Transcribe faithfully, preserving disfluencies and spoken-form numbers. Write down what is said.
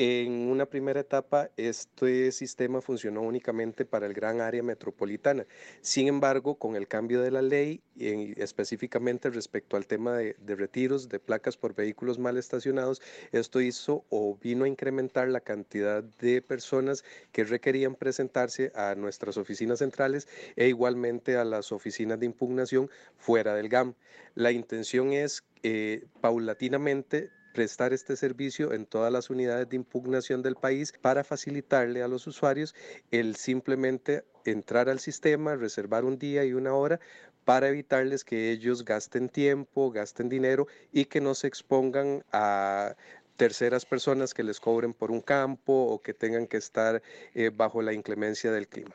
En una primera etapa, este sistema funcionó únicamente para el gran área metropolitana. Sin embargo, con el cambio de la ley, eh, específicamente respecto al tema de, de retiros de placas por vehículos mal estacionados, esto hizo o vino a incrementar la cantidad de personas que requerían presentarse a nuestras oficinas centrales e igualmente a las oficinas de impugnación fuera del G A M. La intención es eh, paulatinamente prestar este servicio en todas las unidades de impugnación del país para facilitarle a los usuarios el simplemente entrar al sistema, reservar un día y una hora para evitarles que ellos gasten tiempo, gasten dinero y que no se expongan a terceras personas que les cobren por un campo o que tengan que estar eh, bajo la inclemencia del clima.